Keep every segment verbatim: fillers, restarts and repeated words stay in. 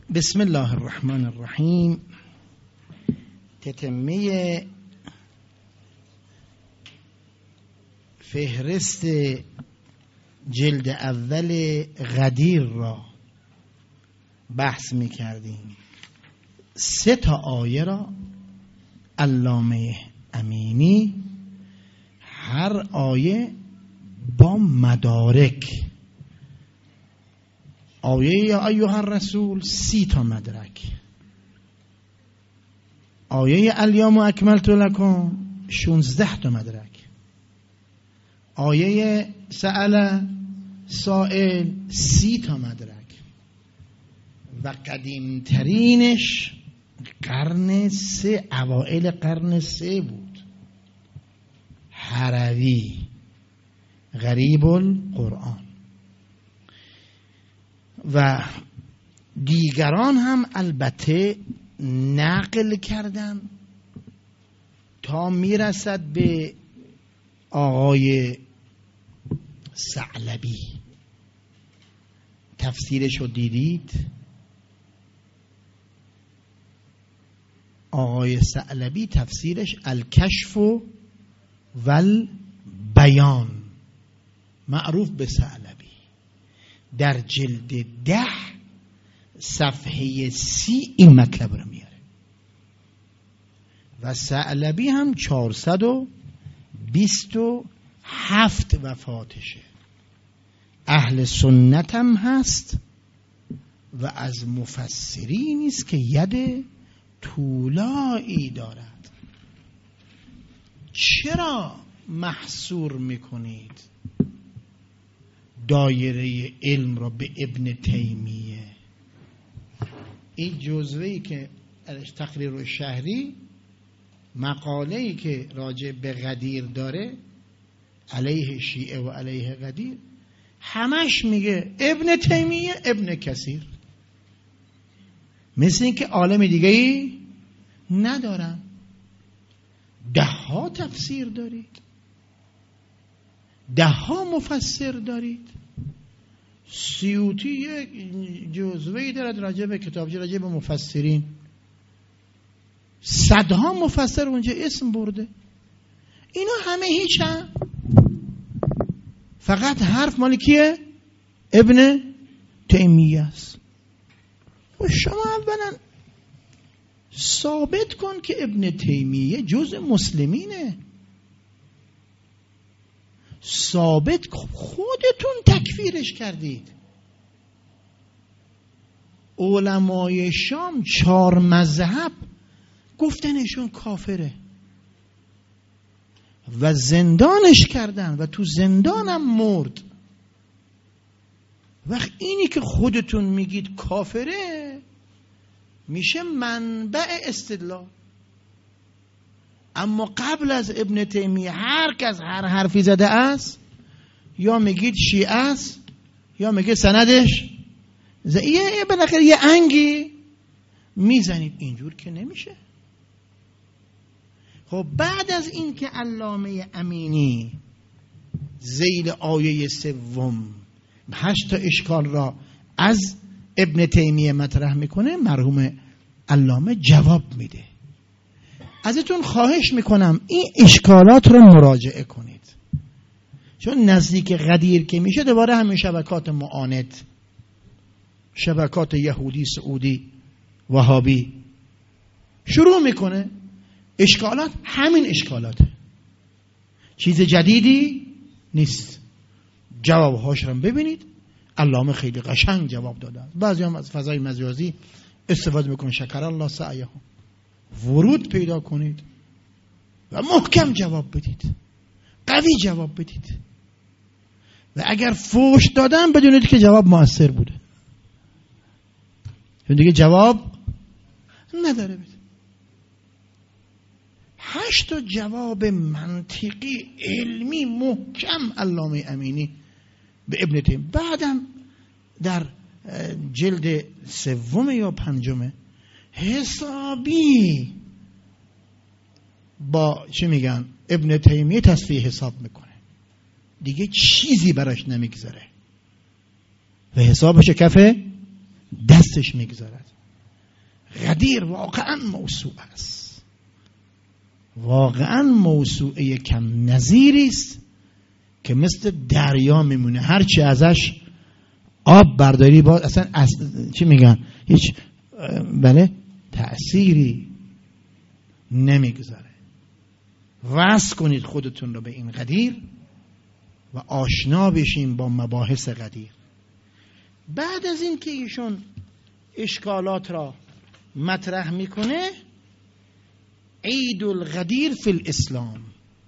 بسم الله الرحمن الرحیم. تتمه فهرست جلد اول غدیر را بحث می کردیم. سه تا آیه را علامه امینی هر آیه با مدارک، آیه یا ایها الرسول سی تا مدرک، آیه الیوم اکملت لکم شانزده تا مدرک، آیه سأل سائل سی تا مدرک و قدیمترینش قرن سه، اوائل قرن سه بود، هروی غریب القرآن. و دیگران هم البته نقل کردن تا میرسد به آقای ثعلبی. تفسیرش رو دیدید؟ آقای ثعلبی تفسیرش الکشف و البیان، معروف به ثعلبی، در جلد ده صفحه سی این مطلب رو میاره. و ثعلبی هم چهارصد و بیست و هفت وفاتشه، اهل سنت هم هست و از مفسرینی است که ید طولایی دارد. چرا محصور میکنید دایره علم را به ابن تیمیه؟ این جزوه‌ای که تقریر شهری، مقاله‌ای که راجع به غدیر داره علیه شیعه و علیه غدیر، همش میگه ابن تیمیه ابن کثیر، مثل این که عالم دیگه ای ندارن. ده ها تفسیر دارید، ده ها مفسر دارید. سیوطی یک جزوه‌ای دارد راجع به کتابچه راجع به مفسرین، صدها مفسر اونجا اسم برده. اینا همه هیچ هم، فقط حرف مال کیه؟ ابن تیمیه است. و شما اولا ثابت کن که ابن تیمیه جزء مسلمینه، ثابت کن. خودتون تکفیرش کردید. علمای شام چهار مذهب گفتنشون کافره و زندانش کردن و تو زندانم مرد. وقت اینی که خودتون میگید کافره میشه منبع استدلال. اما قبل از ابن تیمیه هر کس هر حرفی زده است، یا میگید شیعه است یا میگه سندش یه بالاخره یه انگی میزنید. اینجور که نمیشه. خب بعد از این که علامه امینی ذیل آیه سوم هشت تا اشکال را از ابن تیمیه مطرح میکنه، مرحوم علامه جواب میده. ازتون خواهش میکنم این اشکالات رو مراجعه کنید، چون نزدیک غدیر که میشه دوباره همین شبکات معاند، شبکات یهودی سعودی وهابی شروع میکنه. اشکالات همین اشکالاته، چیز جدیدی نیست. جوابهاش رو ببینید، علامه خیلی قشنگ جواب داده. بعضی هم از فضای مجازی استفاده میکنن، شکر الله سعیهم، ورود پیدا کنید و محکم جواب بدید، قوی جواب بدید. و اگر فوش دادن بدونید که جواب مؤثر بوده، چون دیگه جواب نداره بده. هشت تا جواب منطقی علمی محکم علامه امینی به ابن تیمیه. بعدم در جلد سوم یا پنجمه حسابی با چه میگن ابن تیمیه تصفیه حساب میکنه، دیگه چیزی براش نمیگذاره و حسابش کف دستش میگذارد. غدیر واقعا موسوعه است، واقعا موسوعه کم نظیری است که مثل دریا میمونه، هرچی ازش آب برداری با اصلا اص... چی میگن هیچ بله تأثیری نمیگذاره. وصل کنید خودتون رو به این غدیر و آشنا بشین با مباحث غدیر. بعد از این که ایشون اشکالات را مطرح میکنه، عید الغدیر فی الاسلام،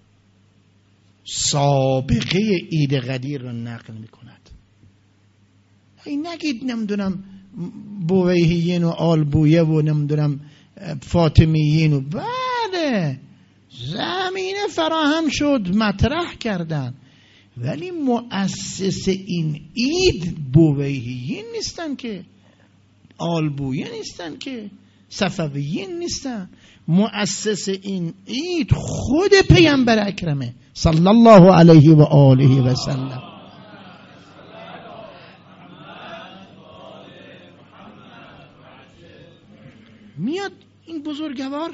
سابقه عید غدیر را نقل میکند. این نگید نمیدونم بویهیین و آلبویه و نمیدونم فاطمیین و بله زمینه فراهم شد مطرح کردن، ولی مؤسس این عید بویهیین نیستن که، آلبویه نیستن که، صفویین نیستن. مؤسس این عید خود پیامبر اکرمه صلی الله علیه و آله و سلم. میاد این بزرگوار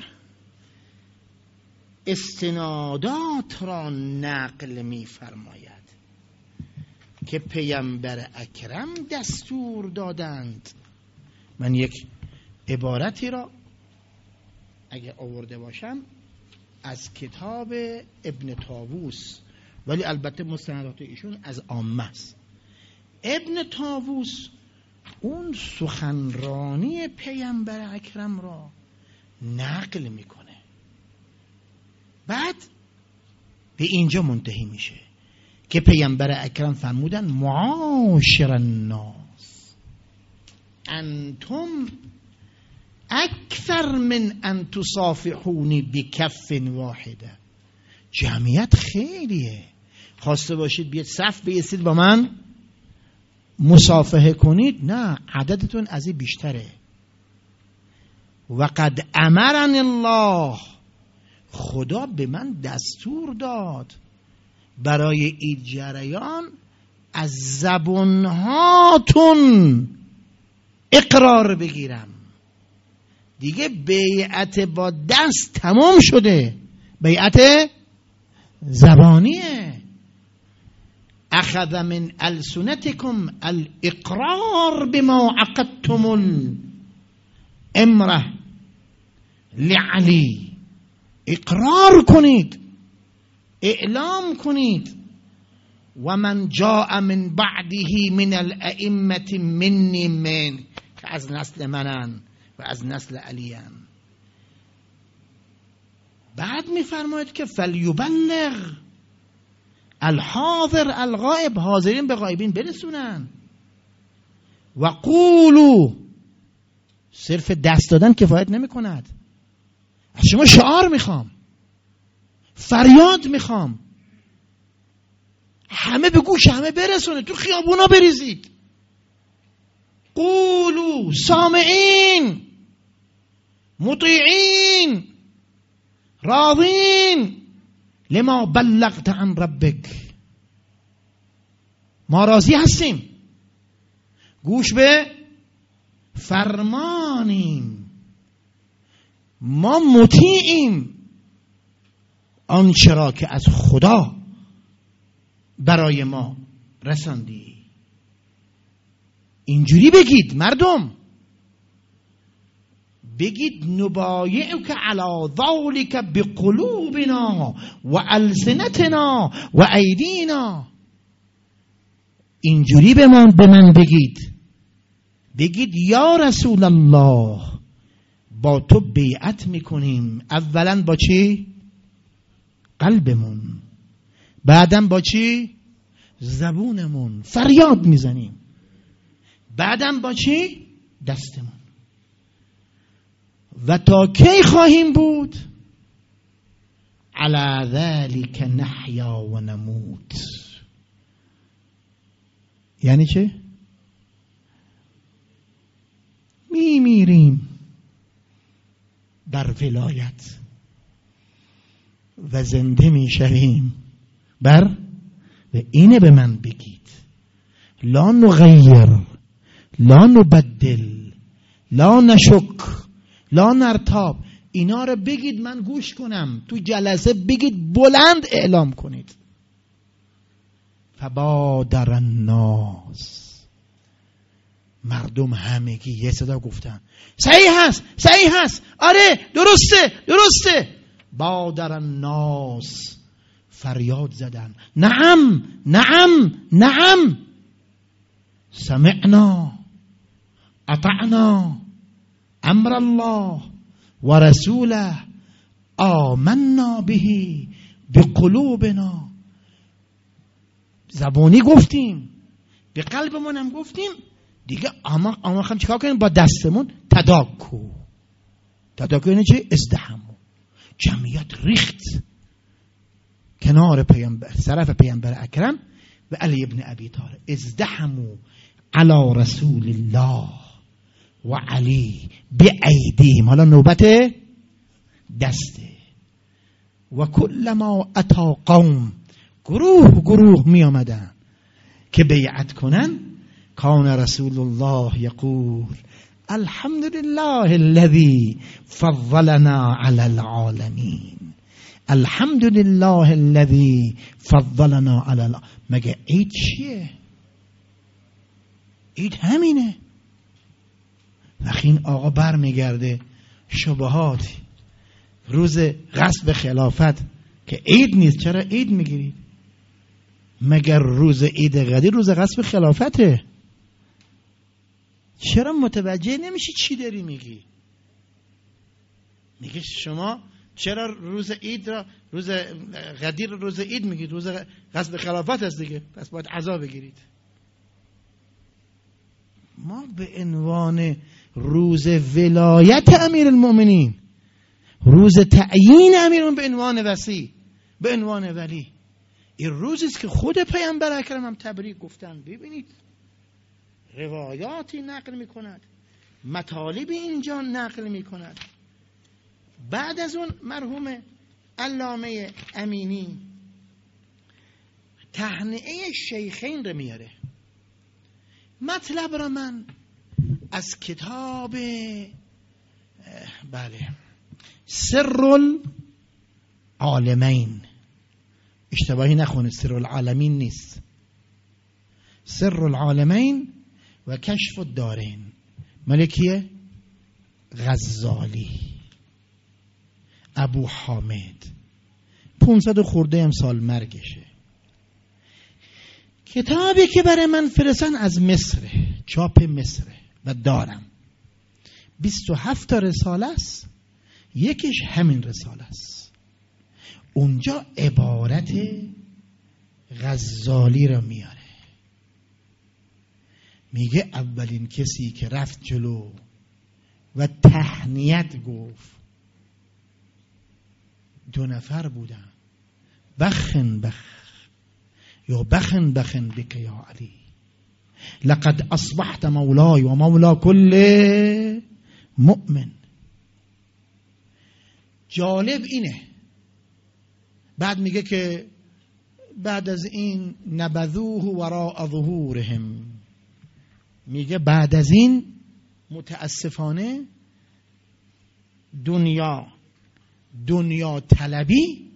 استنادات را نقل می فرماید که پیامبر اکرم دستور دادند. من یک عبارتی را اگه آورده باشم از کتاب ابن طاووس، ولی البته مستندات ایشون از عامه است. ابن طاووس اون سخنرانی پیامبر اکرم را نقل میکنه، بعد به اینجا منتهی میشه که پیامبر اکرم فرمودن معاشر الناس انتم اکثر من ان تصافحونی بکف واحده. جمعیت خیلیه، خواسته باشید بیاد صف بیستید با من مصافحه کنید، نه عددتون از این بیشتره. و قد امرن الله، خدا به من دستور داد برای این جریان از زبونهاتون اقرار بگیرم. دیگه بیعت با دست تمام شده، بیعت زبانیه. اخذ من السنتكم الاقرار بما عقدتم الامره لعلی، اقرار کنید، اعلام کنید. و من جاء من بعده من الائمه منی من، که از نسل منن و از نسل علیان. بعد میفرماید که فلیبلغ الحاضر الغائب، حاضرین به غایبین برسونن. و قولو، صرف دست دادن کفایت نمی کند، از شما شعار میخوام، فریاد میخوام، همه به گوش همه برسونه، تو خیابونا بریزید. قولو سامعین مطیعین راضین لما بلغت عن ربک، ما راضی هستیم، گوش به فرمانیم، ما مطیعیم آنچه را که از خدا برای ما رساندی. اینجوری بگید مردم، بگید نبایعک علی ذلک بقلوبنا و السنتنا و ایدینا. اینجوری به من به من بگید، بگید یا رسول الله با تو بیعت میکنیم، اولا با چی؟ قلبمون، بعدم با چی؟ زبونمون، فریاد میزنیم، بعدم با چی؟ دستمون. و تا کی خواهیم بود؟ علی ذلک نحیا و نموت. یعنی چه؟ میمیریم بر ولایت و زنده میشویم بر، و اینه به من بگید لا نغیر لا نبدل، لا نشک، لا نرتاب. اینا رو بگید من گوش کنم، تو جلسه بگید، بلند اعلام کنید. فبادر الناس، مردم همگی یه صدا گفتن صحیح هست، صحیح هست، آره درسته درسته. بادر الناس، فریاد زدن نعم نعم نعم، سمعنا اطعنا امر الله و رسوله آمنا به بقلوبنا. زبانی گفتیم، به قلبمون هم گفتیم دیگه. اما اما خم چیکار کنیم؟ با دستمون تداکو. تداکو یعنی چه؟ ازدحمو. جمعیت ریخت کنار پیامبر، طرف پیامبر اکرم و علی ابن ابی طالب. ازدحمو علی رسول الله و علی بایدیهم. حالا نوبت دسته. و کلما اتا قوم، گروه گروه می آمدن که بیعت کنن. کان رسول الله یقول الحمد لله الذي فضلنا على العالمین، الحمد لله الذي فضلنا على العالمین. مگه عید چیه؟ عید همینه. وقتی این آقا بر میگرده شبهات روز غصب خلافت که عید نیست، چرا عید میگیرید؟ مگر روز عید قدیر روز غصب خلافته؟ چرا متوجه نمیشی چی داری میگی؟ میگه شما چرا روز عید را روز قدیر روز عید میگید؟ روز غصب خلافت هست دیگه، پس باید عزا بگیرید. ما به عنوان روز ولایت امیر المؤمنین، روز تعیین امیرون به عنوان وصی، به عنوان ولی، این روزی است که خود پیامبر اکرم هم تبریک گفتن. ببینید روایاتی نقل میکند، مطالبی اینجا نقل میکند. بعد از اون مرحوم علامه امینی تهنئه شیخین رو میاره. مطلب را من از کتاب بله سر العالمین، اشتباهی نخونید، سر العالمین نیست، سر العالمین و کشف الدارین، ملکیه غزالی، ابو حامد، پونصد خورده هم سال مرگشه. کتابی که برای من فرستن از مصره، چاپ مصره و دارم. بیست و هفت تا رساله است، یکیش همین رساله است. اونجا عبارت غزالی را میاره، میگه اولین کسی که رفت جلو و تهنیت گفت دو نفر بودن، بخن بخ یا بخن بخن بک یا علی، لقد اصبحت مولای و مولا کل مؤمن. جالب اینه، بعد میگه که بعد از این نبذوه وراء ظهورهم، میگه بعد از این متاسفانه دنیا دنیا طلبی،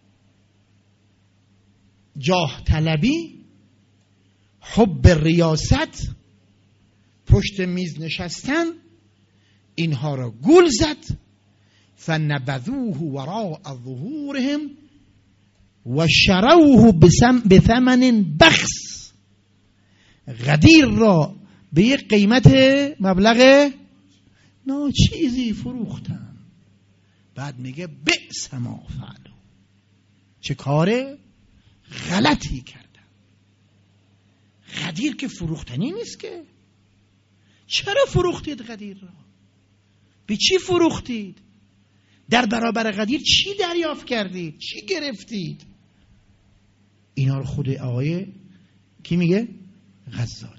جاه طلبی، حب ریاست، پشت میز نشستن، اینها را گول زد. فنبذوه وراء ظهورهم و شروه بثمن بخس، غدیر را به یک قیمت مبلغ ناچیزی فروختن. بعد میگه بئس ما فعلوا، چه کار غلطی کردن. غدیر که فروختنی نیست که. چرا فروختید غدیر را؟ به چی فروختید؟ در برابر غدیر چی دریافت کردید؟ چی گرفتید؟ اینا رو خود آقای کی میگه؟ غزالی.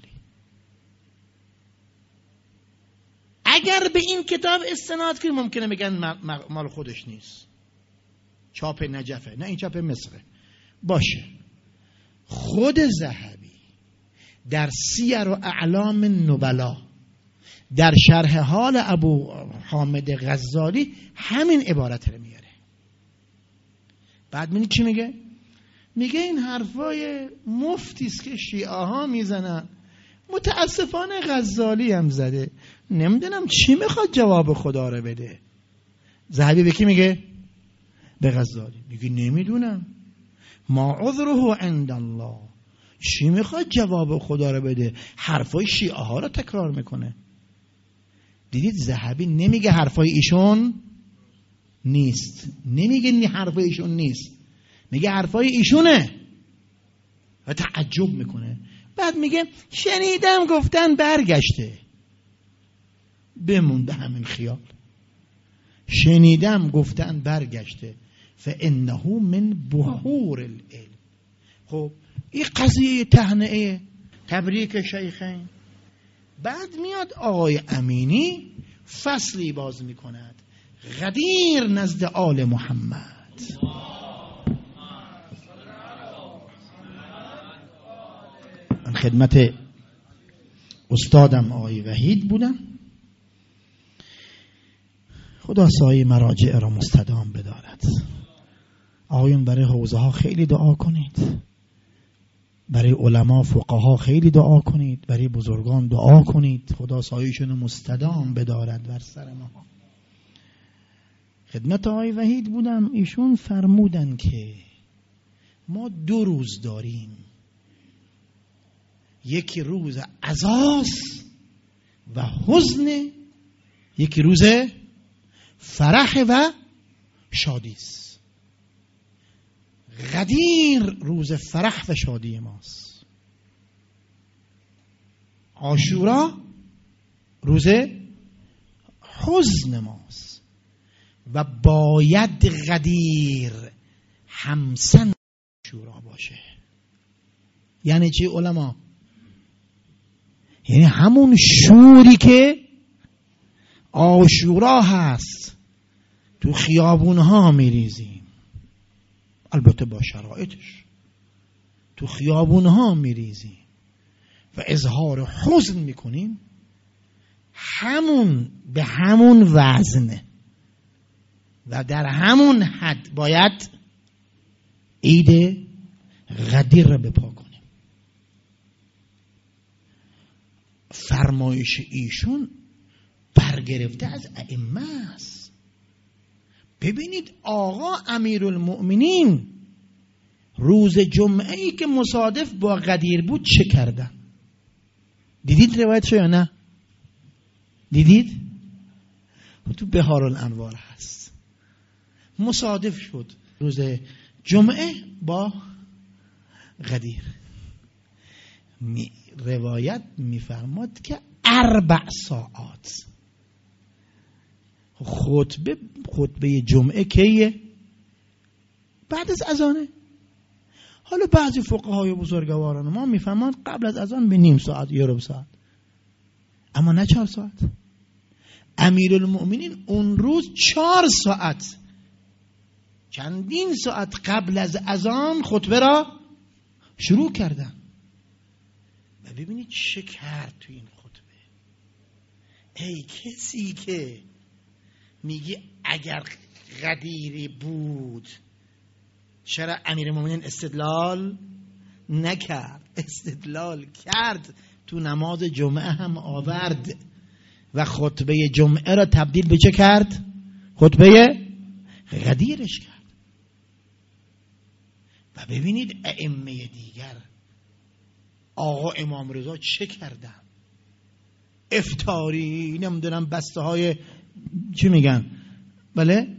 اگر به این کتاب استناد کنیم ممکنه بگن مال خودش نیست، چاپ نجفه. نه، این چاپ مصره. باشه، خود ذهبی در سیر و اعلام نبلا در شرح حال ابو حامد غزالی همین عبارت رو میاره. بعد می‌بینی چی میگه؟ میگه این حرفای مفتی است که شیعه ها میزنن، متاسفانه غزالی هم زده، نمیدونم چی میخواد جواب خدا رو بده. ذهبی به کی میگه؟ به غزالی. میگه نمیدونم، ما عذره عند الله، چی میخواد جواب خدا رو بده، حرفای شیعه ها رو تکرار میکنه. دیدید ذهبی نمیگه حرفای ایشون نیست، نمیگه نی حرفای ایشون نیست، میگه حرفای ایشونه و تعجب میکنه. بعد میگه شنیدم گفتن برگشته. بمون به همین خیال، شنیدم گفتن برگشته. فانه من بحور العلم. خب این قضیه تهنئه تبریک شیخین. بعد میاد آقای امینی فصلی باز میکند، غدیر نزد آل محمد. من خدمت استادم آقای وحید بودم، خدا سایه مراجع را مستدام بدارد. آقایون برای حوزه ها خیلی دعا کنید، برای علما فقها خیلی دعا کنید، برای بزرگان دعا کنید، خدا سایه‌شون مستدام بدارد بر سر ما. خدمت آقای وحید بودم، ایشون فرمودن که ما دو روز داریم، یکی روز عزاست و حزن، یکی روز فرح و شادی است. غدیر روز فرح و شادی ماست، عاشورا روز حزن ماست و باید غدیر همسن عاشورا باشه. یعنی چی علما؟ یعنی همون شوری که عاشورا هست تو خیابونها میریزیم، البته با شرایطش، تو خیابونها میریزیم و اظهار حزن میکنیم، همون به همون وزنه و در همون حد باید عید غدیر را بپا کنیم. فرمایش ایشون برگرفته از ائمه است. ببینید آقا امیرالمؤمنین روز جمعه ای که مصادف با غدیر بود چه کردن؟ دیدید روایتشو یا نه؟ دیدید؟ تو بهارالانوار هست، مصادف شد روز جمعه با غدیر. می روایت میفرماد که اربع ساعت خطبه خطبه جمعه کیه؟ بعد از اذانه. حالا بعضی فقهای بزرگواران ما میفهمند قبل از اذان به نیم ساعت یا ربع ساعت، اما نه چهار ساعت. امیرالمؤمنین اون روز چهار ساعت، چندین ساعت قبل از اذان خطبه را شروع کردن. و ببینید چه کرد تو این خطبه. ای کسی که میگی اگر غدیری بود چرا امیرالمؤمنین استدلال نکرد؟ استدلال کرد، تو نماز جمعه هم آورد و خطبه جمعه را تبدیل به چه کرد؟ خطبه غدیرش کرد. و ببینید ائمه دیگر، آقا امام رضا چه کردن؟ افطاری، نمیدونم بسته های چی میگن، بله،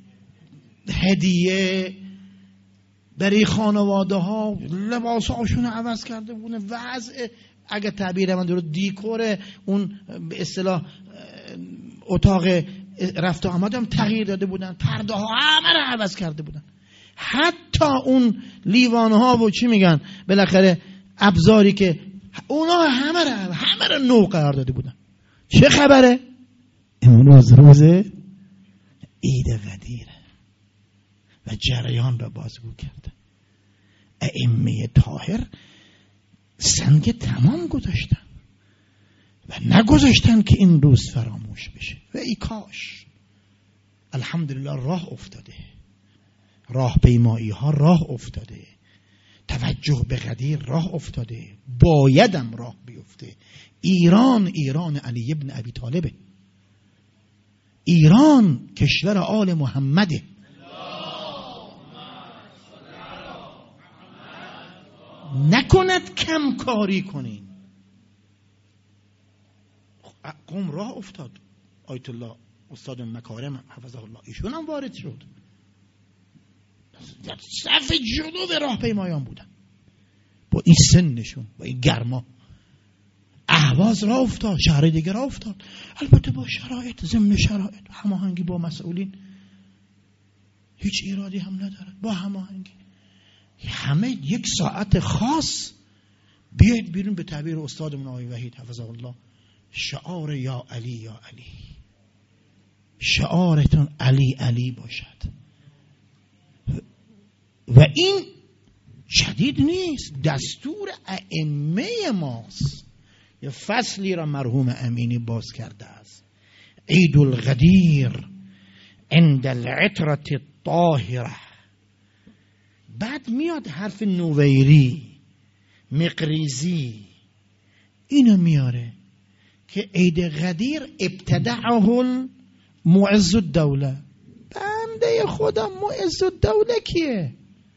هدیه برای خانواده ها، لباس هاشون عوض کرده بودن، وضع اگه تعبیر من درست دیکور اون به اصطلاح اتاق رفت و آمد هم تغییر داده بودن، پرده ها همه رو عوض کرده بودن، حتی اون لیوان ها و چی میگن بالاخره ابزاری که اونا همه رو همه رو نو قرار داده بودن. چه خبره؟ امروز روز عید غدیره و جریان را بازگو کرده. ائمه طاهر سنگ تمام گذاشتن و نگذاشتن که این روز فراموش بشه. و ای کاش الحمدلله راه افتاده، راه پیمایی ها راه افتاده، توجه به غدیر راه افتاده، بایدم راه بیفته. ایران ایران علی ابن ابی طالبه، ایران کشور آل محمده. نکند کم کاری کنین. قوم راه افتاد، آیت الله استاد مکارم حفظه الله ایشون هم وارد شد، در صف جلو راه پیمایان بودن با این سنشون، با این گرما. اهواز راه افتاد، شهر دیگه راه افتاد، البته با شرایط، ضمن شرایط هماهنگی با مسئولین، هیچ ایرادی هم نداره، با هماهنگی همه یک ساعت خاص بیاید بیرون، به تعبیر استادمون آقای وحید حفظه الله، شعار یا علی یا علی، شعارتون علی علی باشد. و این شدید نیست، دستور ائمه ماست. یه فصلی را مرحوم امینی باز کرده است، عید الغدیر عند العطرة الطاهره. بعد میاد حرف نویری، مقریزی، اینو میاره که عید غدیر ابتدعه المعز الدوله. بنده خدا معز الدوله کیه؟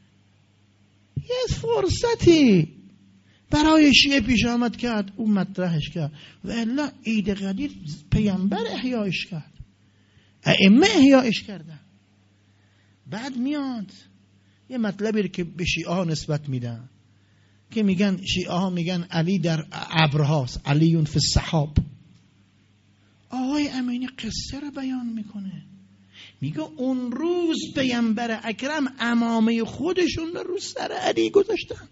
یه فرصتی برای شیعه پیش آمد کرد، اون مطرحش کرد، و الا عید غدیر پیامبر احیایش کرد، ائمه احیایش کردن. بعد میاد یه مطلبی که به شیعه ها نسبت میدن، که میگن شیعه ها میگن علی در ابرهاست، علیون فی السحاب. آقای امینی قصه رو بیان میکنه، میگه اون روز پیامبر اکرم عمامه خودشون رو رو سر علی گذاشتن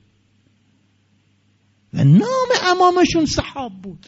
و نام عمامشون سحاب بود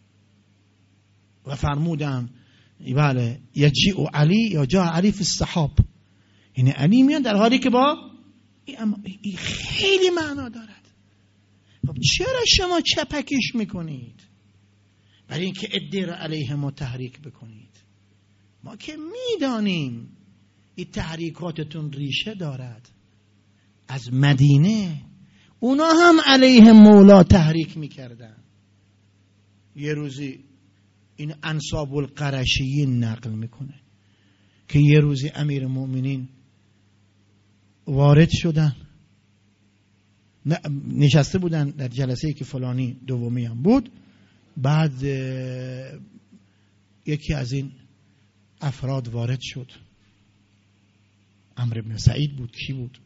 و فرمودن بله یجیء علی یا جا علی فی السحاب، یعنی علی میاد در حالی که با این خیلی معنا دارد. خب چرا شما چپکش میکنید برای اینکه ادعا را علیه ما تحریک بکنید؟ ما که میدانیم این تحریکاتتون ریشه دارد. از مدینه اونا هم علیه مولا تحریک میکردن. یه روزی این انصاب القرشیین نقل میکنه که یه روزی امیر مومنین وارد شدن، نشسته بودن در جلسه‌ای که فلانی دومی هم بود. بعد یکی از این افراد وارد شد، عمرو بن سعید بود، کی بود؟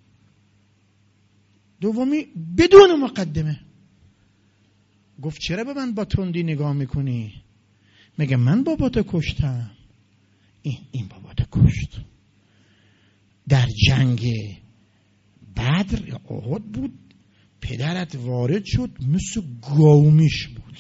دومی بدون مقدمه گفت چرا به من با تندی نگاه میکنی؟ میگه من باباتو کشتم. این این باباتو کشت در جنگ بدر یا احد بود، پدرت وارد شد مثل گاومیش بود،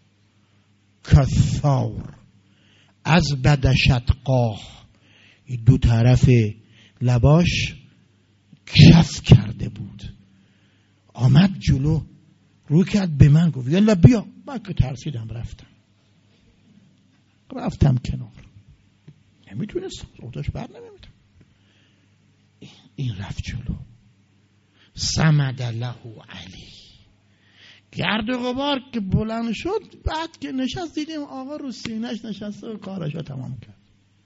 کثار از بدشت قاه، دو طرف لباش کف کرده بود. آمد جلو، رو کرد به من، گفت یلا بیا. من که ترسیدم رفتم رفتم کنار، نمیتونستم صوتش بر نمیدم. این رفت جلو، صمد له علی، گرد و غبار که بلند شد. بعد که نشست دیدیم آقا رو سینه‌اش نشسته و کارشو تمام کرد.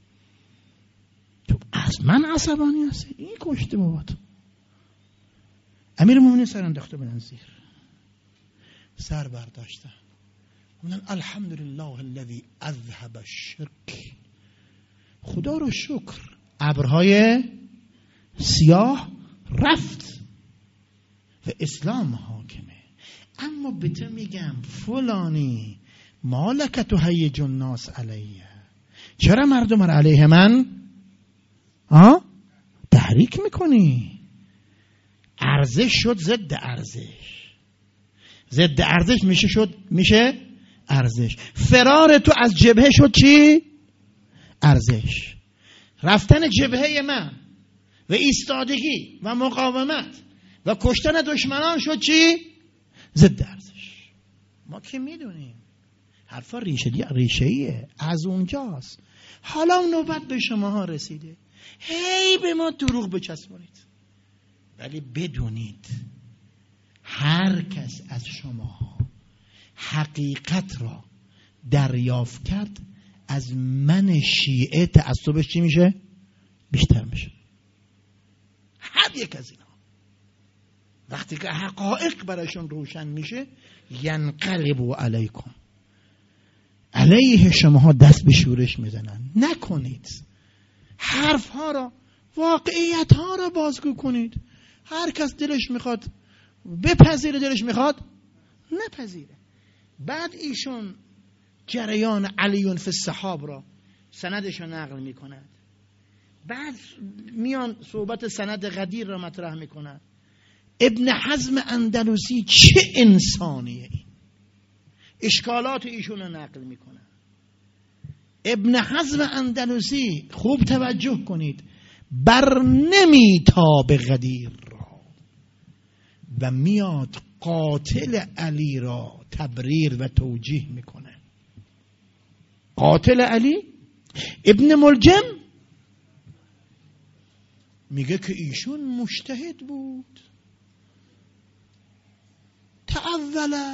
تو از من عصبانی هستی؟ این کشته بابات. امیر مومنین سر انداخته بودن زیر، سر برداشتن، گفتن الحمدلله الذی اذهب الشرک. خدا رو شکر ابرهای سیاه رفت و اسلام حاکمه. اما به تو میگم فلانی مالک تهیج الناس علیه، چرا مردم را علیه من ها تحریک میکنی؟ ارزش شد ضد ارزش، ضد ارزش میشه شد میشه ارزش. فرار تو از جبهه شد چی؟ ارزش. رفتن جبهه من و ایستادگی و مقاومت و کشتن دشمنان شد چی؟ ضد ارزش. ما که میدونیم حرفا ریشه ریشه‌ایه، از اونجاست. حالا نوبت به شماها رسیده هی به ما دروغ بچسبونید، ولی بدونید هر کس از شماها حقیقت را دریافت کرد، از من شیعه تعصبش چی میشه؟ بیشتر میشه. هر یک از اینا وقتی که حقایق براشون روشن میشه، ینقلبوا علیکم، علیه شماها دست به شورش میزنن. نکنید حرف ها را، واقعیت ها را بازگو کنید. هر کس دلش میخواد بپذیره، دلش میخواد نپذیره. بعد ایشون جریان علیون فی الصحاب را سندش را نقل میکنند، بعد میان صحبت سند غدیر را مطرح میکنند. ابن حزم اندلسی چه انسانیه این، اشکالات ایشون رو نقل میکنن. ابن حزم اندلسی خوب توجه کنید، بر نمیتاب غدیر را و میاد قاتل علی را تبریر و توجیه میکنه. قاتل علی ابن ملجم میگه که ایشون مجتهد بود، تعوله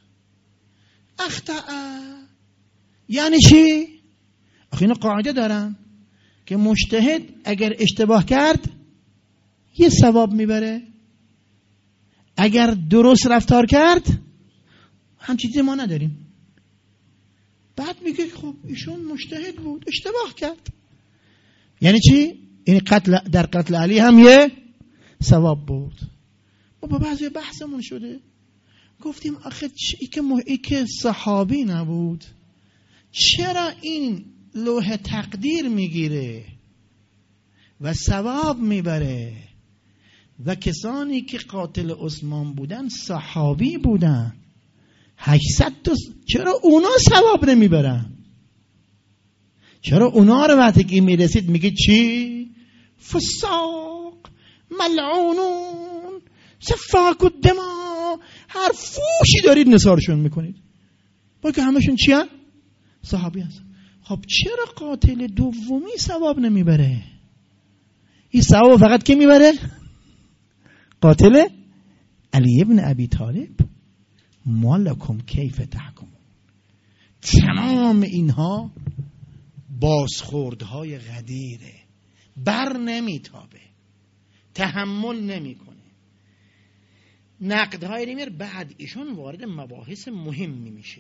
اخطأ. یعنی چی؟ آخه اینا قاعده دارن که مجتهد اگر اشتباه کرد یه ثواب میبره، اگر درست رفتار کرد هم چیزی ما نداریم. بعد میگه خب ایشون مجتهد بود، اشتباه کرد. یعنی چی؟ این قتل در قتل علی هم یه ثواب بود. ما با بعضی بحثمون شده، گفتیم آخه ای که ای که صحابی نبود چرا این لوح تقدیر میگیره و ثواب میبره و کسانی که قاتل عثمان بودن صحابی بودن هشتصد تا، چرا اونا ثواب نمیبرن؟ چرا اونا رو وقتی که میرسید میگه چی؟ فساق ملعونون سفاک الدماء، هر فوشی دارید نثارشون میکنید، با که همشون چی هست؟ صحابی هست. خب چرا قاتل دومی ثواب نمیبره؟ این ثواب فقط کی میبره؟ قاتل علی ابن ابی طالب. مالکم کیف تحکمون. تمام اینها بازخوردهای غدیره، بر نمیتابه، تحمل نمیکنه، نقدهای نمیر. بعد ایشون وارد مباحث مهمی میشه.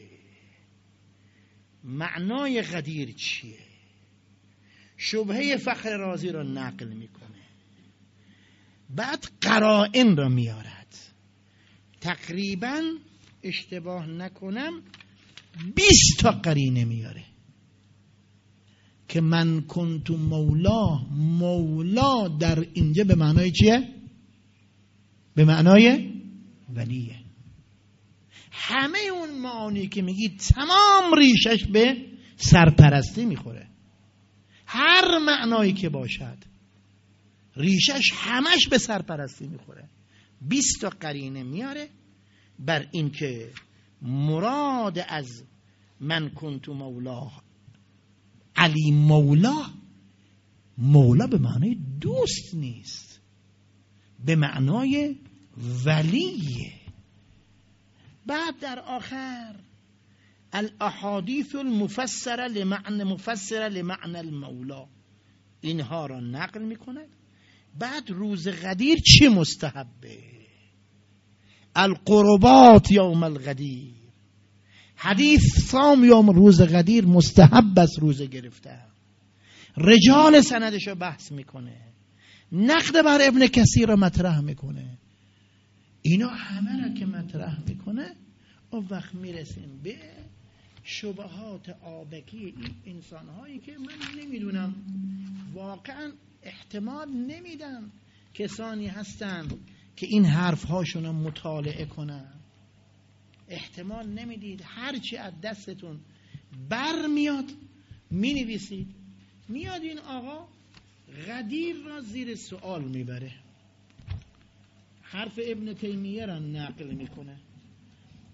معنای غدیر چیه؟ شبهه فخر رازی را نقل میکنه، بعد قرائن را میارد. تقریبا اشتباه نکنم بیست تا قرینه میاره که من کنت مولا. مولا در اینجا به معنای چیه؟ به معنای ولیه. همه اون معانی که میگی تمام ریشش به سرپرستی میخوره. هر معنایی که باشد ریشش همش به سرپرستی میخوره. بیست تا قرینه میاره بر این که مراد از من کنت مولا علی مولا، مولا به معنای دوست نیست، به معنای ولیه. بعد در آخر الاحادیث المفسره لمعنى مفسره لمعنى المولا، اینها را نقل میکند. بعد روز غدیر چه مستحبه؟ القربات یوم الغدیر، حدیث صام یوم روز غدیر مستحب است روزه گرفته. رجال سندش رو بحث میکنه، نقد بر ابن کثیر رو مطرح میکنه. اینا همه را که مطرح میکنه اون وقت میرسیم به شبهات آبکی این انسان هایی که من نمیدونم، واقعا احتمال نمیدم کسانی هستن که این حرف هاشون رو مطالعه کنن. احتمال نمیدید، هرچی از دستتون بر میاد می نویسید. میاد این آقا غدیر را زیر سوال میبره، حرف ابن تیمیه را نقل میکنه.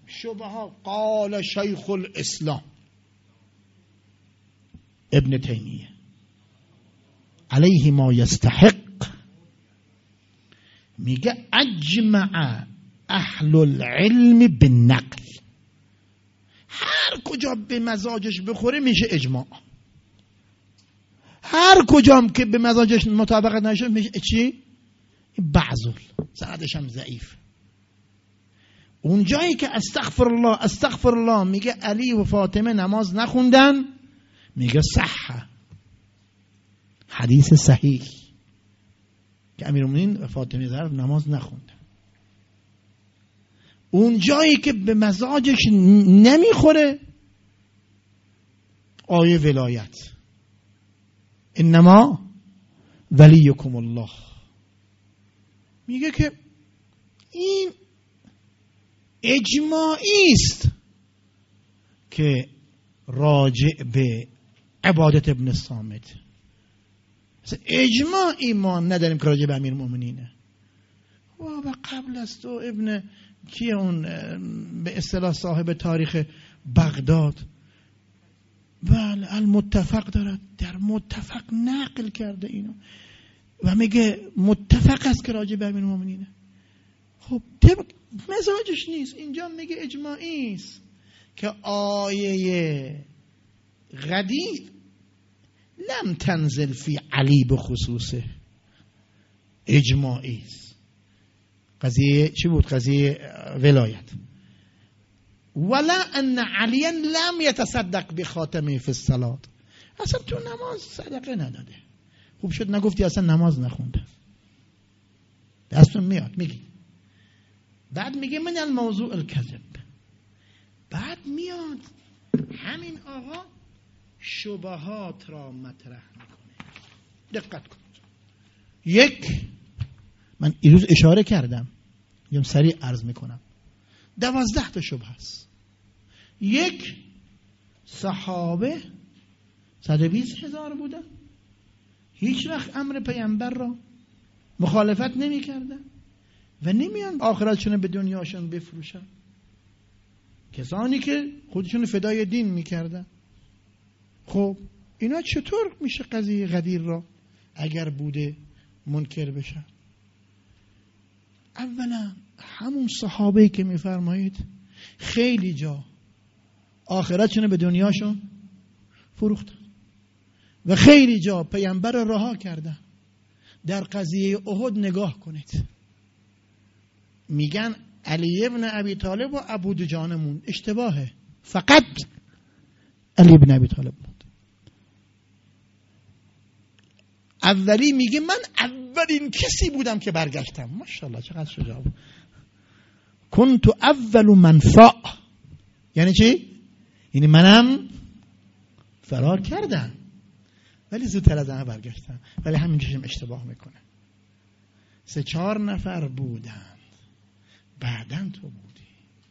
شبهات. قال شیخ الاسلام ابن تیمیه علیه ما یستحق، میگه اجمع اهل العلم بالنقل، هر کجا به مزاجش بخوره میشه اجماع، هر کجام که به مزاجش مطابقت نشه میشه چی؟ بعضل، سندش هم ضعیف. اون جایی که استغفر الله استغفر الله میگه علی و فاطمه نماز نخوندن، میگه صح، حدیث صحیح که امیرالمومنین و فاطمه زهرا نماز نخوندن. اون جایی که به مزاجش نمیخوره آیه ولایت، انما ولیکم الله، میگه که این اجماعی است که راجع به عبادت ابن صامت، اجماعی ما نداریم که راجع به امیر المؤمنینه. و قبل از تو ابن کیه اون به اصطلاح صاحب تاریخ بغداد، بله المتفق دارد، در متفق نقل کرده اینو و میگه متفق است که راجع به امیر المؤمنینه. خب مزاجش نیست، اینجا میگه اجماعی است که آیه غدیر لم تنزل فی علی به خصوصه، اجماعی است. قضیه چی بود؟ قضیه ولایت. ولا ان علی لم یتصدق بخاتمه فی الصلاه، اصلا تو نماز صدقه نداده. خوب شد نگفتی اصلا نماز نخونده، دستون میاد میگی. بعد میگه من الموضوع الکذب، بعد میاد همین آقا شبهات را مطرح میکنه. دقت کنید. یک، من این روز اشاره کردم، میگم سریع عرض میکنم، دوازده تا شبهه است. یک، صحابه صد و بیست هزار بودن، هیچ وقت امر پیامبر را مخالفت نمی کردن و نمیان آخرتشون به دنیاشون بفروشن. کسانی که خودشون فدای دین میکردن. خب اینا چطور میشه قضیه غدیر را اگر بوده منکر بشن؟ اولا همون صحابه‌ای که میفرمایید خیلی جا آخرتشون به دنیاشون فروختن و خیلی جا پیامبر را رها کردن. در قضیه احد نگاه کنید، میگن علی ابن ابی طالب و ابو دجانمون، اشتباهه، فقط علی ابن ابی طالب بود. اولی میگه من اولین کسی بودم که برگشتم. ماشاءالله چقدر شجاع بود. کنت اول من فاء، یعنی چی؟ یعنی منم فرار کردم ولی زودتر از همه برگشتم. ولی همینجاشم اشتباه میکنه. سه چهار نفر بودن، بعدن تو بودی.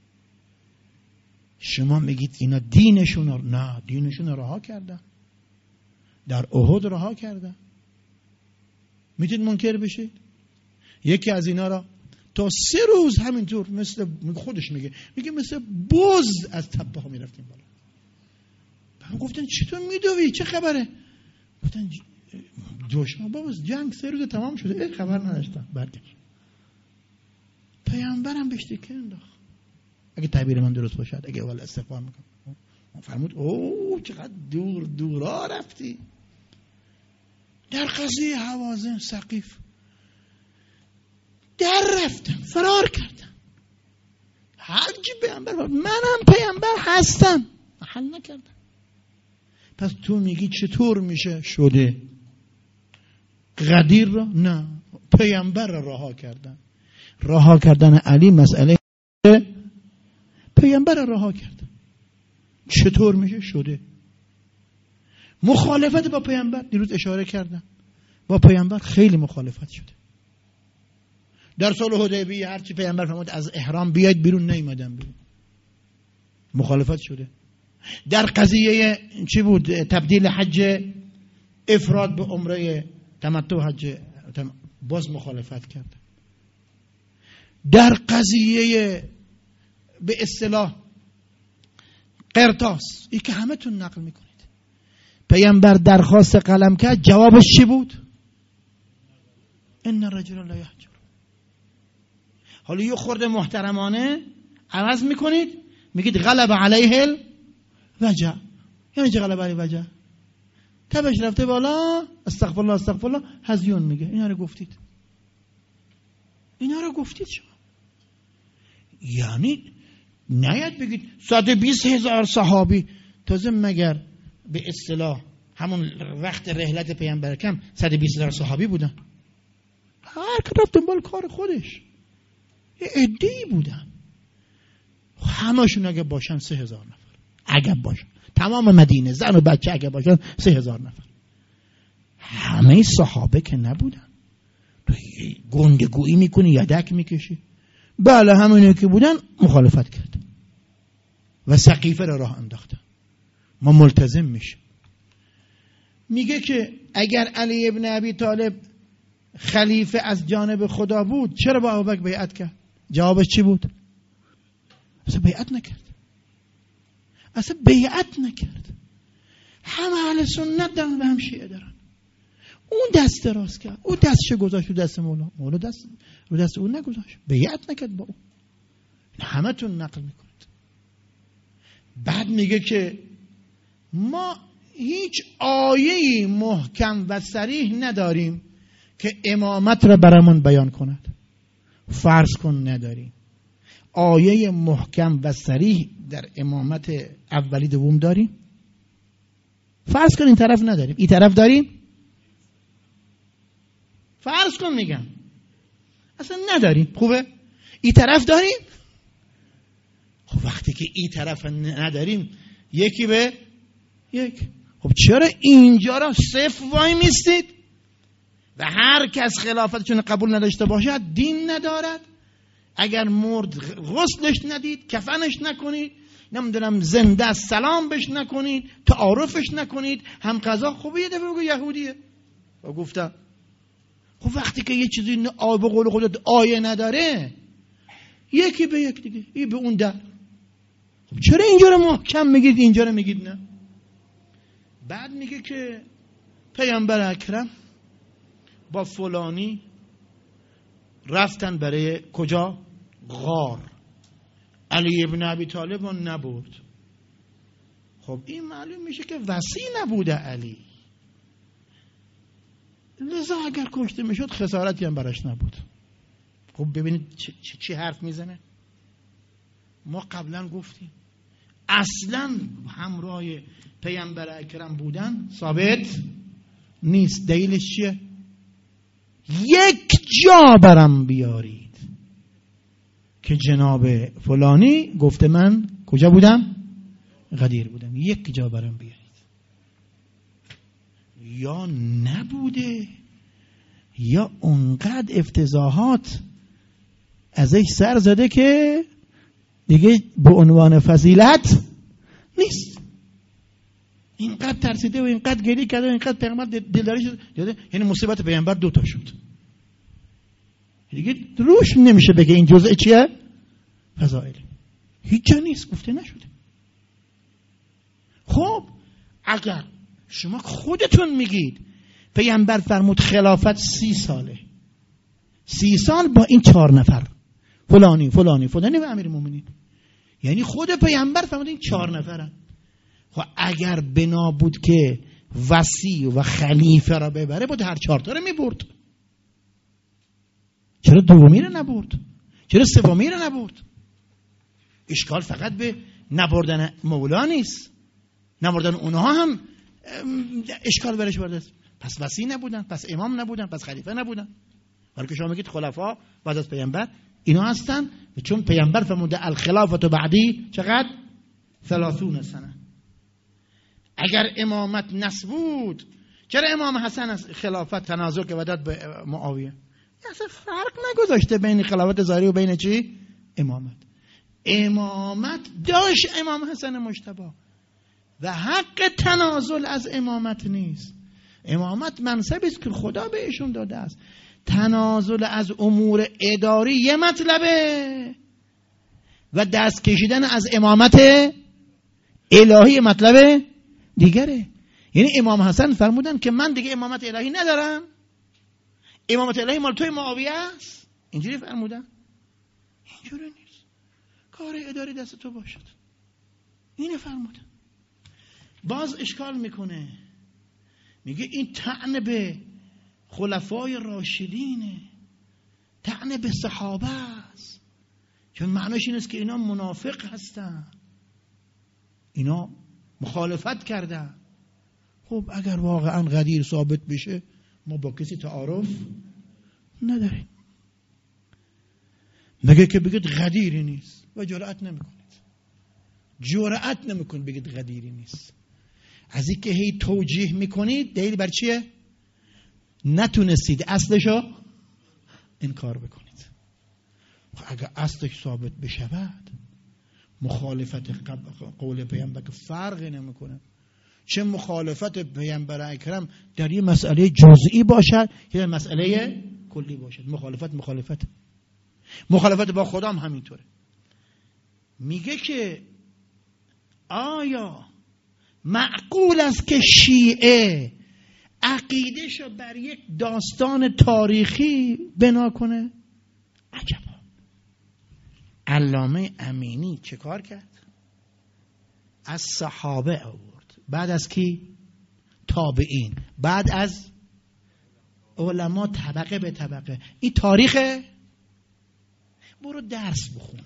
شما میگید اینا دینشون رو، نه دینشون رو رها کردن، در احد رها کردن. میتونید منکر بشید؟ یکی از اینا را تا سه روز همینطور مثل خودش میگه میگه مثل بز از تپه ها میرفتیم بالا. بعد گفتن چطور میدوی؟ چه خبره؟ گفتن دشمن بابا جنگ سه روز تمام شده. ای خبر نداشتم. برگشت. پیامبرم بهش تکیه انداخت. اگه تعبیر من درست باشد، اگه اول استغفار میکنم، فرمود اوه چقدر دور دورا رفتی. در قضیه حوازن ثقیف در رفتم، فرار کردم. هر چی پیامبر، منم پیامبر هستم، حل نکردم. پس تو میگی چطور میشه شده؟ غدیر را نه، پیامبر را رها کردن. رها کردن علی مسئله پیامبر را رها کردن. چطور میشه شده؟ مخالفت با پیامبر، دیروز اشاره کردم، با پیامبر خیلی مخالفت شده. در صلح حدیبیه هرچی پیامبر فرمود از احرام بیاید بیرون، نیومدن بیرون، مخالفت شده. در قضیه چی بود؟ تبدیل حج افراد به عمره تمتع حج، باز مخالفت کرد. در قضیه به اصطلاح قرطاس، این که همه تون نقل میکنید. پیامبر درخواست قلم کرد، جوابش چی بود؟ ان الرجل لا یهجر. حالا یه خورده محترمانه عوض میکنید، میگید غلب علیه الوجع. یعنی چه غلب علیه الوجع؟ تبش رفته بالا، استغفر الله استغفر الله، هزیون میگه. اینا رو گفتید، اینا رو گفتید شما. یعنی نیاد بگید صد و بیست هزار صحابی. تازه مگر به اصطلاح همون وقت رحلت پیامبر کم صد و بیست هزار صحابی بودن؟ هر که رفت دنبال کار خودش. یه عده‌ای بودن، همشون اگه باشن سه هزار نفر، اگه باشن تمام مدینه زن و بچه اگه باشن سه هزار نفر. همه صحابه که نبودن. تو گندگویی میکنی، یدک میکشی. بله همونی که بودن مخالفت کرد و سقیفه را راه انداختن. ما ملتزم میشیم. میگه که اگر علی ابن ابی طالب خلیفه از جانب خدا بود، چرا با ابوبکر بیعت کرد؟ جوابش چی بود؟ اصلا بیعت نکرد. اصلا بیعت نکرد. همه اهل سنت دارن و هم شیعه دارن. اون دست راست کرد، اون دستش گذاشت رو دست مولا، مولا دست رو دست اون نگذاشت، بیعت نکرد با اون. همه تون نقل میکنید. بعد میگه که ما هیچ آیه‌ای محکم و صریح نداریم که امامت را برامون بیان کند. فرض کن نداریم. آیه محکم و صریح در امامت اولی دوم داریم؟ فرض کن این طرف نداریم، این طرف داریم؟ فرض کن میگم اصلا نداریم. خوبه؟ این طرف داریم؟ خب وقتی که این طرف نداریم یکی به یک، خب چرا اینجا را صفر وای میستید؟ و هر کس خلافتشون قبول نداشته باشد دین ندارد. اگر مرد غسلش ندید، کفنش نکنید، نمیدونم زنده سلام بش نکنید، تعارفش نکنید، هم قضا. خوبه یه دفعه بگو یهودیه. و گفتم خب وقتی که یه چیزی آب به قول خودت آیه نداره، یکی به یک دیگه، این به اون در. خب چرا اینجا رو محکم میگید اینجا رو میگید نه؟ بعد میگه که پیامبر اکرم با فلانی رفتن برای کجا؟ غار. علی ابن ابی طالب رو نبرد. خب این معلوم میشه که وصی نبوده علی، لذا اگر کشته میشد خسارتی هم براش نبود. خب ببینید چی, چی, چی حرف میزنه. ما قبلا گفتیم اصلا همراه پیامبر اکرم بودن ثابت نیست. دلیلش چیه؟ یک جا برام بیارید که جناب فلانی گفته من کجا بودم؟ غدیر بودم. یک جا برام بیارید. یا نبوده یا اونقدر افتضاحات ازش سر زده که دیگه به عنوان فضیلت نیست. اینقدر ترسیده و اینقدر گریه کرده و اینقدر پیغمبر دلداری شد، یعنی مصیبت پیغمبر دوتا شد دیگه. روش نمیشه بگه این جزء چیه؟ فضائل. هیچ جا نیست گفته نشده. خب اگر شما خودتون میگید پیامبر فرمود خلافت سی ساله، سی سال با این چهار نفر فلانی فلانی فلانی و امیر مومنین، یعنی خود پیامبر فرمود این چهار نفرن. خب اگر بنا بود که وصی و خلیفه را ببره بود هر چهار تا رو میبرد. چرا دومی رو نبرد؟ چرا سومی رو نبرد؟ اشکال فقط به نبردن مولا نیست، نبردن اونها هم اشکال برش وارد است. پس وصی نبودن، پس امام نبودن، پس خلیفه نبودن. ولی که شما میگید خلفا بعد از پیامبر اینا هستن، چون پیامبر فرموده الخلافت بعدی چقدر؟ ثلاثون سنه. اگر امامت نصب بود چرا امام حسن از خلافت تنازع که داد به معاویه؟ اصلا فرق نگذاشته بین خلافت ظاهری و بین چی؟ امامت. امامت داشت امام حسن مجتبی و حق تنازل از امامت نیست. امامت منصبی است که خدا بهشون داده است. تنازل از امور اداری یه مطلبه، و دست کشیدن از امامت الهی مطلب دیگره. یعنی امام حسن فرمودن که من دیگه امامت الهی ندارم، امامت الهی مال توی معاویه است. اینجوری فرمودن؟ اینجوری نیست، کار اداری دست تو باشد. اینه فرمودن. باز اشکال میکنه، میگه این طعن به خلفای راشدینه، طعن به صحابه است، چون معناش این است که اینا منافق هستن، اینا مخالفت کردن. خب اگر واقعا غدیر ثابت بشه ما با کسی تعارف نداریم. مگه که بگید غدیری نیست و جرأت نمیکنید، جرأت نمیکنید بگید غدیری نیست. از این که هی توجیه میکنید دلیل بر چیه؟ نتونستید اصلشو انکار بکنید. اگر اصلش ثابت بشود مخالفت قول پیامبر که فرقی نمیکنه، چه مخالفت پیامبر اکرم در یه مسئله جزئی باشد یا مسئله کلی باشد. مخالفت مخالفت مخالفت با خدا هم همینطوره. میگه که آیا معقول است که شیعه عقیدهشو بر یک داستان تاریخی بنا کنه؟ عجبا. علامه امینی چه کار کرد؟ از صحابه آورد، بعد از کی؟ تابعین، بعد از علما، طبقه به طبقه. این تاریخه؟ برو درس بخون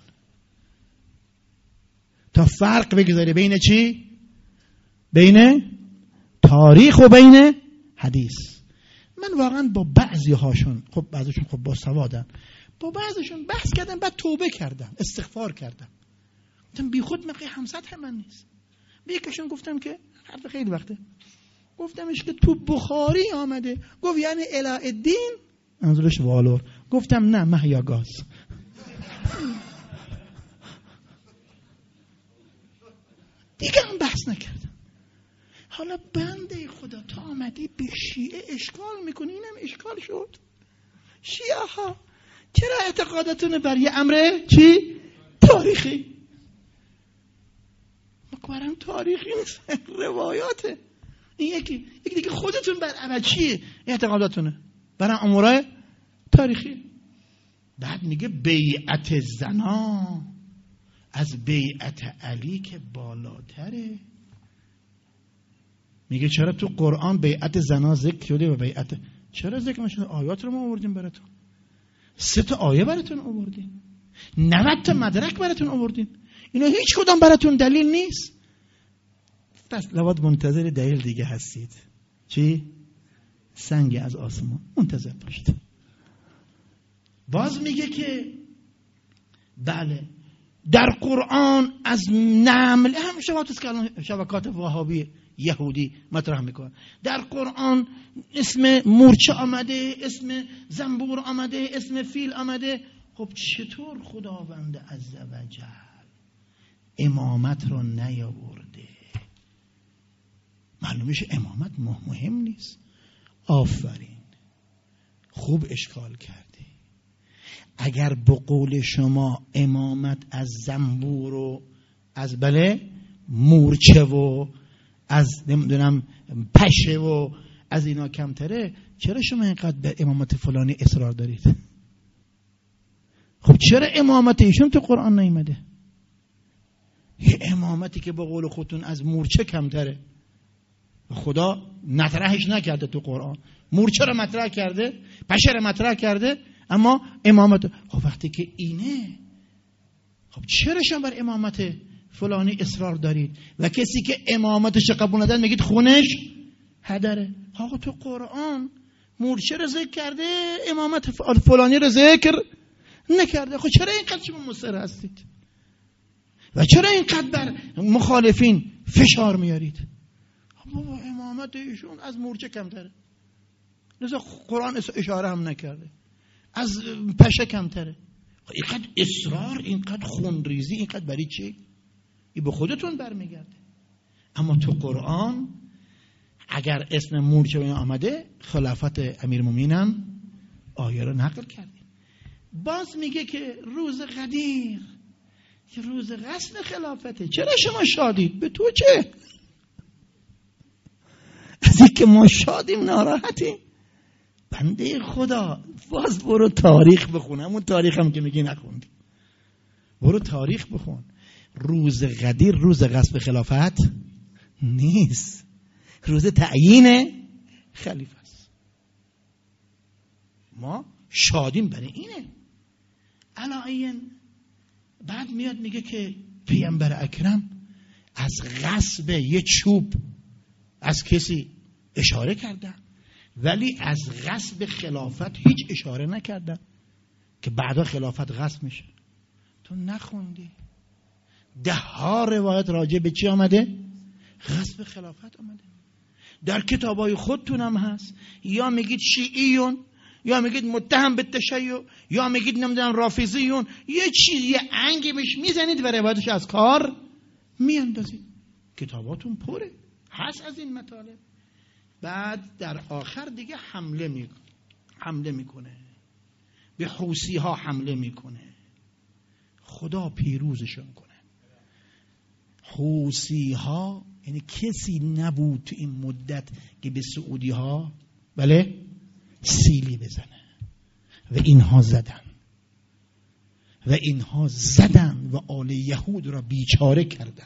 تا فرق بگذاری بین چی؟ بین تاریخ و بین حدیث. من واقعا با بعضی هاشون، خب بعضیشون خب با سوادن، با بعضیشون بحث کردم، بعد توبه کردم، استغفار کردم، گفتم بی خود مقی همسطح من نیست. به یکشون گفتم که حرف خیلی وقته، گفتمش که تو بخاری آمده، گفت یعنی اله الدین منظورش والور. گفتم نه، محیا گاز. دیگه هم بحث نکردم. حالا بنده خدا تا آمدی به شیعه اشکال میکنی، اینم اشکال شد. شیعه ها چرا اعتقاداتون بر یه امر چی؟ تاریخی. مکبرم تاریخی نیست، روایاته. این یکی یکی دیگه خودتون بر امر چیه؟ اعتقاداتونه برای امور تاریخی. بعد میگه بیعت زنا از بیعت علی که بالاتره. میگه چرا تو قرآن بیعت زنا ذکر شده و بیعت چرا ذکر نشده؟ آیات رو ما آوردیم براتون، سه تا آیه براتون آوردیم، نود تا مدرک براتون آوردیم. اینا هیچ کدام براتون دلیل نیست. پس لابد منتظر دلیل دیگه هستید. چی؟ سنگ از آسمان منتظر باشید. باز میگه بله در قرآن از نمل، هم شبکات وهابی یهودی مطرح میکنن، در قرآن اسم مورچه آمده، اسم زنبور آمده، اسم فیل آمده. خب چطور خداوند عزوجل امامت رو نیاورده؟ معلوم میشه امامت مهم نیست. آفرین، خوب اشکال کردی. اگر به قول شما امامت از زنبور و از بله مورچه و از نمیدونم پشه و از اینا کمتره، چرا شما اینقدر به امامت فلانی اصرار دارید؟ خب چرا امامت ایشون تو قرآن نیامده؟ یه امامتی که به قول خودتون از مورچه کمتره، خدا مطرحش نکرده تو قرآن. مورچه رو مطرح کرده، پشه رو مطرح کرده، اما امامت. خب وقتی که اینه، خب چرا شما بر امامت فلانی اصرار دارید و کسی که امامتش قبول ندارید میگید خونش هدره؟ آقا تو قرآن مورچه رو ذکر کرده، امامت فلانی رو ذکر نکرده. خب چرا اینقدر شما مصر هستید و چرا اینقدر بر مخالفین فشار میارید؟ بابا امامت ایشون از مورچه کمتره، لذا قرآن اشاره هم نکرده، از پشه کمتره. اینقدر اصرار، اینقدر خونریزی، اینقدر برای چی؟ این به خودتون برمیگرده. اما تو قرآن اگر اسم مورچه آمده، خلافت امیرالمومنین هم آیه رو نقل کرده. باز میگه که روز غدیر یه روز غصب خلافته. چرا شما شادید؟ به تو چه؟ از اینکه ما شادیم ناراحتیم؟ بنده خدا باز برو تاریخ بخون. همون تاریخ هم که میگی نخوندی، برو تاریخ بخون. روز غدیر روز غصب خلافت نیست، روز تعیین خلیفه است. ما شادیم برای اینه. علایین بعد میاد میگه که پیامبر اکرم از غصب یه چوب از کسی اشاره کردن، ولی از غصب خلافت هیچ اشاره نکردن که بعدا خلافت غصب میشه. تو نخوندی. ده ها روایت راجع به چی آمده؟ غصب خلافت آمده. در کتابای خودتون هم هست. یا میگید شیعیون، یا میگید متهم به تشیع، یا میگید نمیدونم رافضیون، یه چیز یه انگی بهش میزنید و روایتش از کار میاندازید. کتاباتون پره هست از این مطالب. بعد در آخر دیگه حمله می حمله میکنه به حوثی ها، حمله میکنه. خدا پیروزشون کنه. حوثی ها یعنی کسی نبود تو این مدت که به سعودی ها بله سیلی بزنه و اینها زدن و اینها زدن و آل یهود را بیچاره کردن.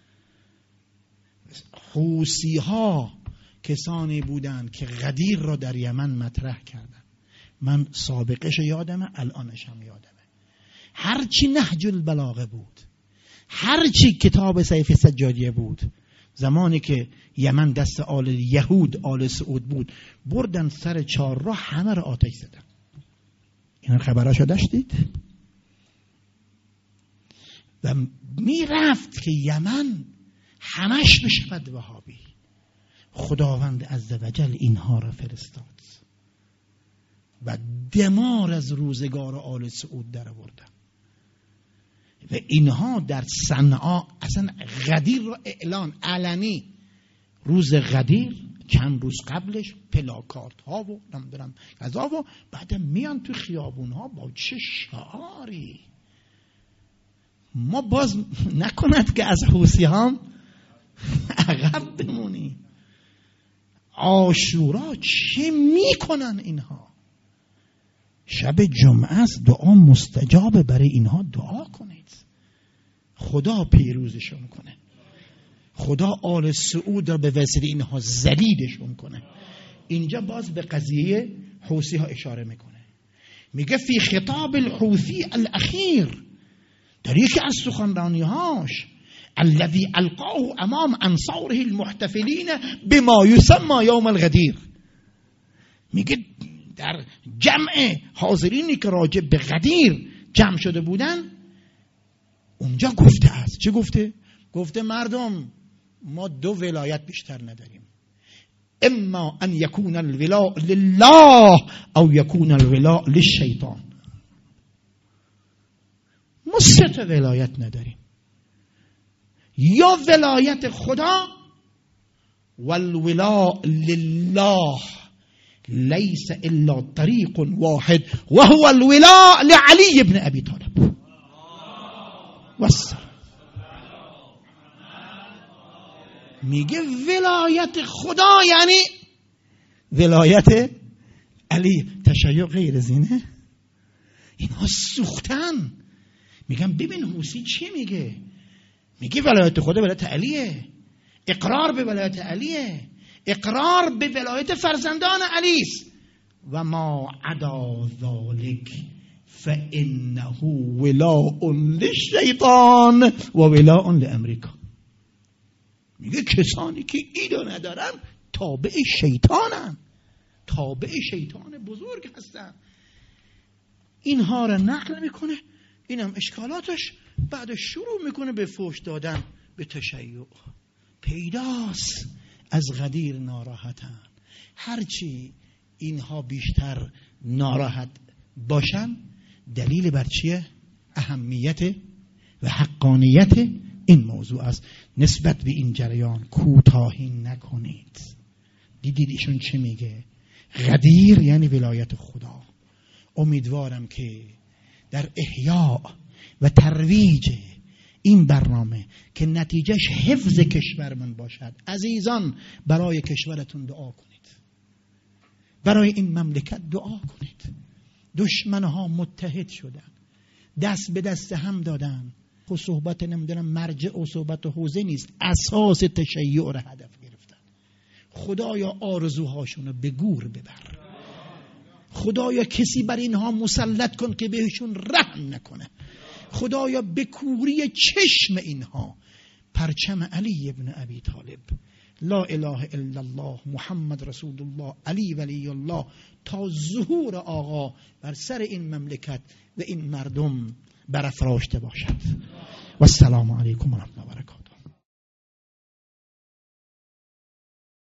حوثی ها کسانی بودند که غدیر را در یمن مطرح کردند. من سابقش یادمه، الانش هم یادمه. هرچی نهج البلاغه بود، هرچی کتاب سیف سجادیه بود، زمانی که یمن دست آل یهود آل سعود بود، بردن سر چهار راه همه را آتش زدن. این خبراشو داشتید؟ و می رفت که یمن همش بشود وهابی. خداوند عزوجل اینها را فرستاد و دمار از روزگار آل سعود در آوردن و اینها در صنعا اصلا غدیر را اعلان علنی، روز غدیر چند روز قبلش پلاکارت ها و نمیدونم غذا و بعد میان تو خیابون ها با چه شعاری. ما باز نکند که از حوثی هم عقب بمونیم. عاشورا چه میکنن اینها؟ شب جمعه است، دعا مستجاب برای اینها دعا کنید. خدا پیروزشون کنه. خدا آل سعود را به وسیله اینها ذلیلشون کنه. اینجا باز به قضیه حوثی ها اشاره میکنه. میگه فی خطاب الحوثی الاخیر، در یکی از سخنرانی هاش، الذي القاه امام انصاره المحتفلین بما یسمى یوم الغدیر، میگه در جمع حاضرینی که راجع به غدیر جمع شده بودن اونجا گفته است. چه گفته؟ گفته مردم ما دو ولایت بیشتر نداریم، اما ان یکون الولاء لله او یکون الولاء للشیطان. ما سه تا ولایت نداریم، یا ولایت خدا والولاء لله لیس الا طریق واحد و هو الولاء لعلی ابن ابی طالب والسلام. میگه ولایت خدا یعنی ولایت علی. تشیع غیر زینه. اینها سوختن. میگم ببین حوثی چی میگه؟ میگه ولایت خدا ولایت علیه، اقرار به ولایت علیه، اقرار به ولایت فرزندان علی است. و ما عدا ذلک فانه ولاء للشیطان و ولاء لامریکا. میگه کسانی که ایدو ندارن تابع شیطانن، تابع شیطان بزرگ هستن. اینها را نقل میکنه. اینم اشکالاتش. بعد شروع میکنه به فحش دادن به تشیع. پیداست از غدیر ناراحتن. هرچی اینها بیشتر ناراحت باشن دلیل بر چیه؟ اهمیت و حقانیت این موضوع است. نسبت به این جریان کوتاهی نکنید. دیدید ایشون چه میگه؟ غدیر یعنی ولایت خدا. امیدوارم که در احیاء و ترویج این برنامه که نتیجهش حفظ کشورمون باشد. عزیزان برای کشورتون دعا کنید، برای این مملکت دعا کنید. دشمنها متحد شدن، دست به دست هم دادن. خود صحبت نمیدونم مرجع و صحبت و حوزه نیست، اساس تشیع را هدف گرفتن. خدایا آرزوهاشونو به گور ببر، خدایا کسی بر اینها مسلط کن که بهشون رحم نکنه. خدایا به کوری چشم اینها پرچم علی ابن ابی طالب، لا اله الا الله محمد رسول الله علی ولی الله، تا ظهور آقا بر سر این مملکت و این مردم برافراشته باشد. و السلام علیکم و رحمت الله و برکاته.